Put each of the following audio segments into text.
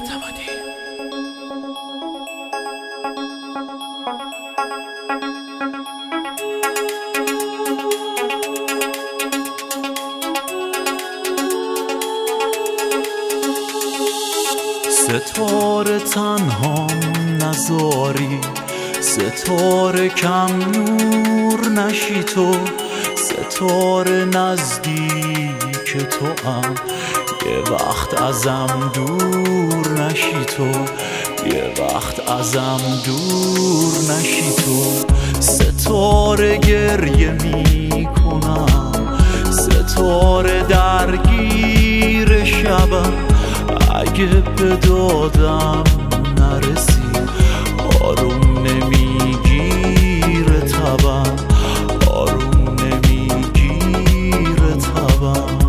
ستاره تنها نذاری، ستاره کم نور نشی تو، ستاره نزدیک تو ام یه وقت ازم دور نشی تو، یه وقت ازم دور نشی تو. ستاره گریه می کنم، ستاره درگیر شبم، اگه به دادم نرسی آروم نمیگیره تبم، آروم نمیگیره تبم.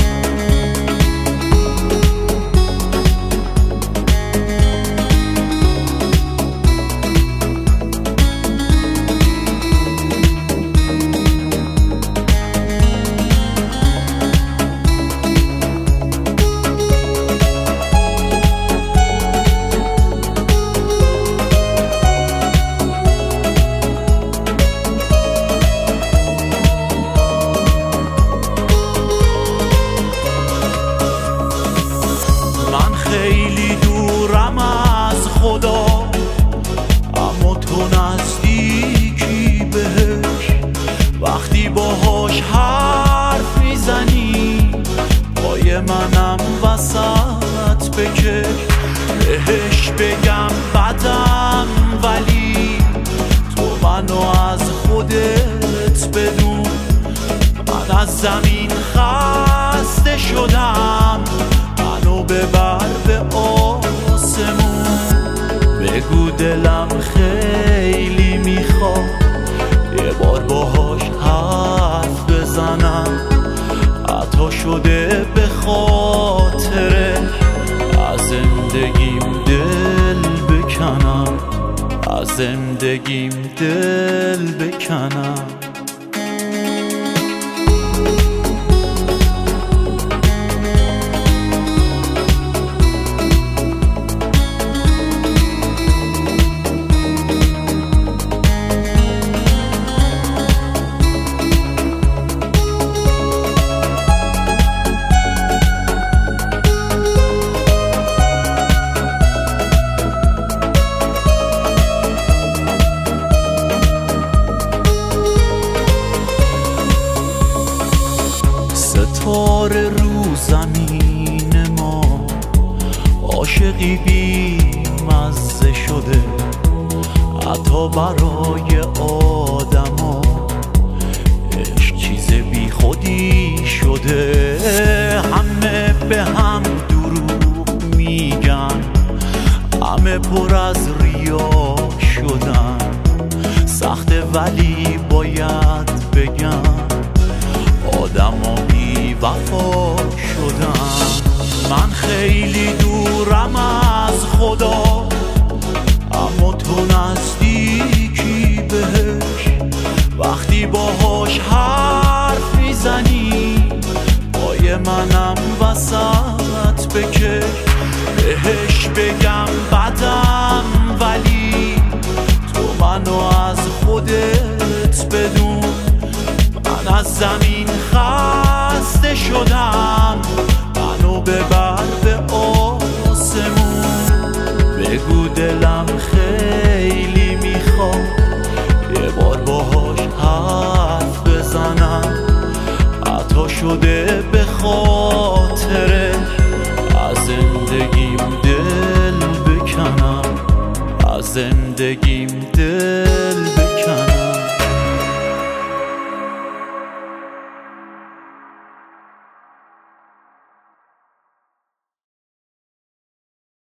خیلی دورم از خدا اما تو نزدیکی بهش، وقتی باهاش حرف میزنی پای منم وسط بکش. بهش بگم بدم ولی تو منو از خودت بدون، من از زمین خسته شدم، منو ببر به آسمون. بگو دلم خیلی میخواد یه بار باهاش حرف بزنم، عطا شده به خاطره از زندگیم دل بکنم، از زندگیم دل بکنم. ستاره رو زمین ما عاشقی بی مزه شده، حتی برای آدما عشق چیز بی خودی شده. همه به هم دروغ میگن، همه پر از ریا شدن، سخته ولی باید بگم آدما بی وفا شدن. من خیلی دورم از خدا اما تو نزدیکی بهش، وقتی باهاش حرف میزنی پای منم وسط بکش. بهش بگم بدم ولی تو منو از خودت بدون، من از زمین خسته شدم، منو ببر به آسمون. بگو دلم خیلی میخواد یه بار باهاش حرف بزنم، عطا شده به خاطره از زندگیم دل بکنم، از زندگیم دل